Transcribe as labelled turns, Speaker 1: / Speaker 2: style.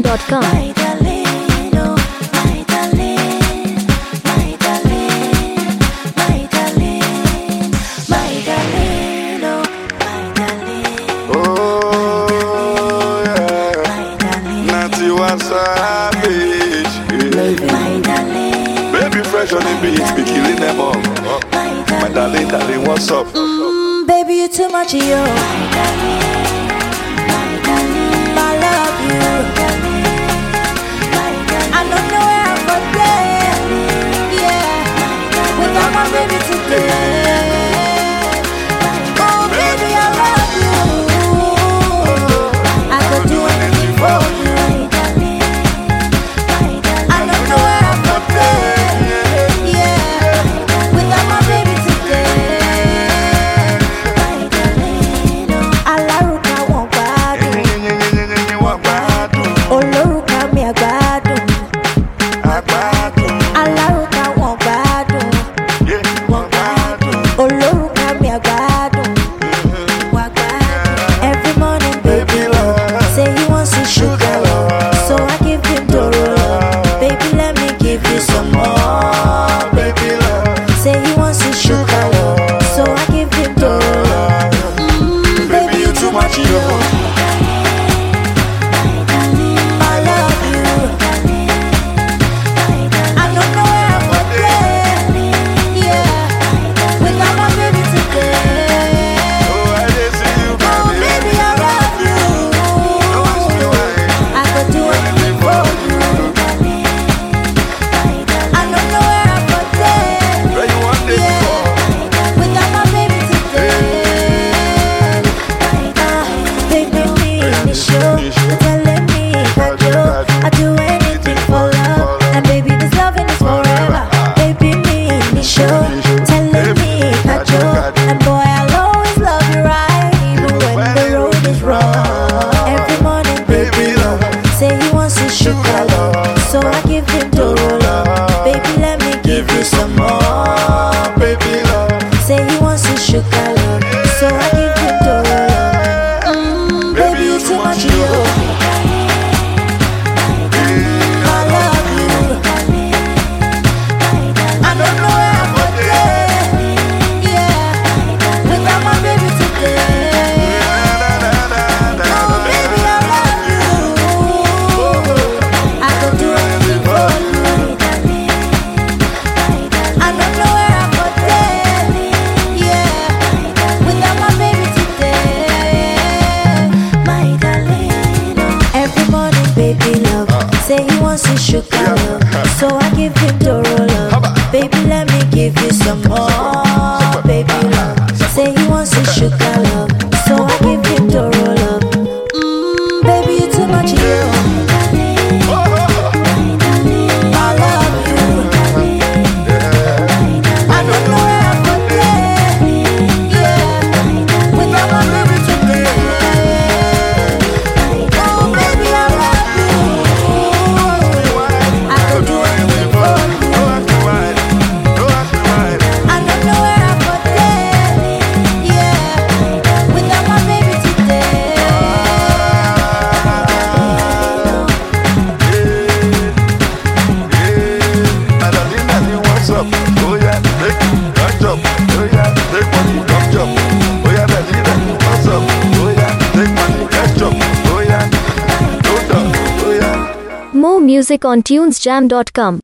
Speaker 1: tunesjam.com.
Speaker 2: My darling, oh, my darling, my darling, my darling, my darling, oh, my darling.
Speaker 3: Oh, yeah.
Speaker 2: My darling,
Speaker 3: Nancy was savage.
Speaker 2: my darling,
Speaker 3: Baby fresh on the beat, be killing them all. My darling, darling, what's up?
Speaker 2: baby, you too much, yo. My darling, I love you. I don't know where I'm going, yeah. Without my baby today. Oh, baby, I love you. I could do anything for you. I don't know where I'm going, yeah. Without my baby today. Alárùkà wọn gbádùn, olórùkà mi àgbádùn. Alárùkà wọn gbádùn, olórùkà mi àgbádùn. Every morning, baby love, say he wants some sugar love, so I give him Doro love. Baby, let me give you some more. Baby love, say he wants some sugar love, so I give him Doro love. Baby, you too much, yo. I love you. I don't know where I'm going, yeah. Without my baby today. Oh, baby, I love you. I could do anything for you. I don't know where I'm going, yeah. Without my baby today. Baby, me in the show, telling me I do anything for love, and baby, this loving is forever. Baby, me in the show, telling me and boy, I'll always love you right, even when the road is rough. Every morning, baby love, say he wants some sugar love, so I give him Doro love. Baby, let me give you some more. Baby love, say he wants some sugar love, so I give him Doro love. Baby, you too much, yo. I love you. I don't know where I'm going, yeah. Without my baby today. Oh, baby, I love you. I could do anything for you. I don't know where I'm going, yeah. Without my baby today. My darling, every morning, baby love, say he wants some sugar love, so I give him Doro love. Baby, let me give you some more. Baby love, say he wants some sugar love, so I give him Doro love. Baby, you too much, yo. I love you. I don't know where I'm going, yeah. Without my baby today. Oh, baby, I love you. I could do anything for you. I don't know where I'm going, yeah. Without my baby today.
Speaker 3: My darling, darling, what's up? Oh yeah, take don't jump. Oh yeah, take money, don't jump. Oh yeah, darling, darling, what's up? Oh yeah, take money, don't jump. Oh yeah, don't jump. Oh yeah.
Speaker 1: More music on tunesjam.com.